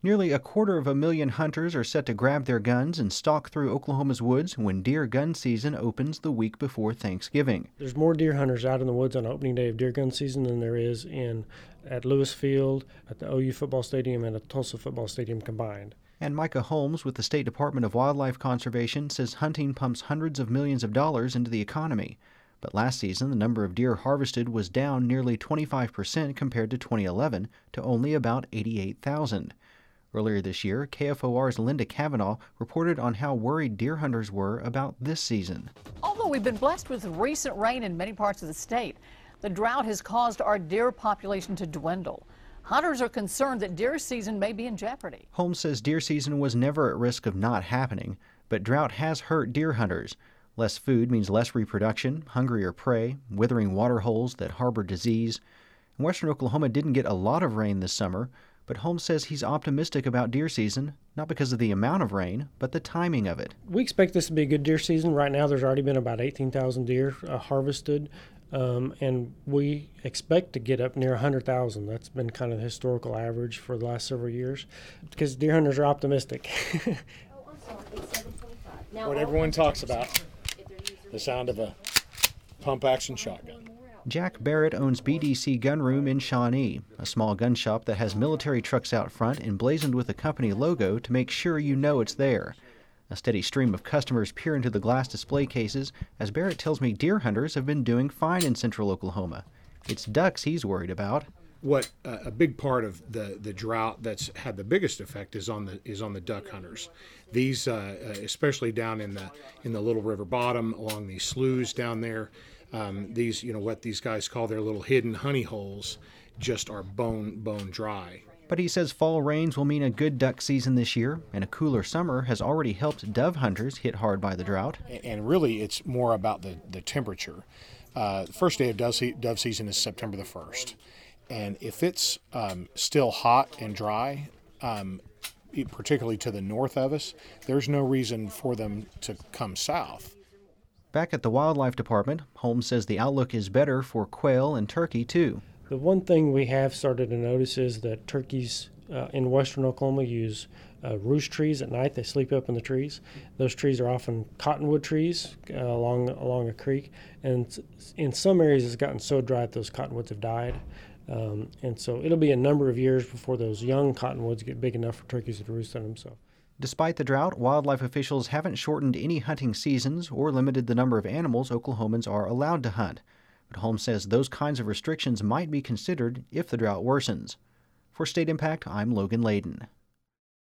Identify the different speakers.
Speaker 1: Nearly 250,000 hunters are set to grab their guns and stalk through Oklahoma's woods when deer gun season opens the week before Thanksgiving.
Speaker 2: There's more deer hunters out in the woods on opening day of deer gun season than there is at Lewis Field, at the OU football stadium, and at Tulsa football stadium combined.
Speaker 1: And Micah Holmes with the State Department of Wildlife Conservation says hunting pumps hundreds of millions of dollars into the economy. But last season, the number of deer harvested was down nearly 25% compared to 2011 to only about 88,000. Earlier this year, KFOR's Linda Cavanaugh reported on how worried deer hunters were about this season.
Speaker 3: Although we've been blessed with recent rain in many parts of the state, the drought has caused our deer population to dwindle. Hunters are concerned that deer season may be in jeopardy.
Speaker 1: Holmes says deer season was never at risk of not happening, but drought has hurt deer hunters. Less food means less reproduction, hungrier prey, withering water holes that harbor disease. Western Oklahoma didn't get a lot of rain this summer, but Holmes says he's optimistic about deer season, not because of the amount of rain, but the timing of it.
Speaker 2: We expect this to be a good deer season. Right now there's already been about 18,000 deer harvested, and we expect to get up near 100,000. That's been kind of the historical average for the last several years, because deer hunters are optimistic.
Speaker 4: What everyone talks about, the sound of a pump-action shotgun.
Speaker 1: Jack Barrett owns BDC Gun Room in Shawnee, a small gun shop that has military trucks out front emblazoned with the company logo to make sure you know it's there. A steady stream of customers peer into the glass display cases as Barrett tells me deer hunters have been doing fine in central Oklahoma. It's ducks he's worried about.
Speaker 4: What a big part of the drought that's had the biggest effect is on the duck hunters. These, especially down in the Little River bottom along these sloughs down there, these, what these guys call their little hidden honey holes, just are bone dry.
Speaker 1: But he says fall rains will mean a good duck season this year, and a cooler summer has already helped dove hunters hit hard by the drought.
Speaker 4: And really, it's more about the temperature. The first day of dove season is September the 1st. And if it's still hot and dry, particularly to the north of us, there's no reason for them to come south.
Speaker 1: Back at the Wildlife Department, Holmes says the outlook is better for quail and turkey, too.
Speaker 2: The one thing we have started to notice is that turkeys in western Oklahoma use roost trees at night. They sleep up in the trees. Those trees are often cottonwood trees along a creek, and in some areas it's gotten so dry that those cottonwoods have died. And so it'll be a number of years before those young cottonwoods get big enough for turkeys to roost on them. So,
Speaker 1: despite the drought, wildlife officials haven't shortened any hunting seasons or limited the number of animals Oklahomans are allowed to hunt. But Holmes says those kinds of restrictions might be considered if the drought worsens. For State Impact, I'm Logan Layden.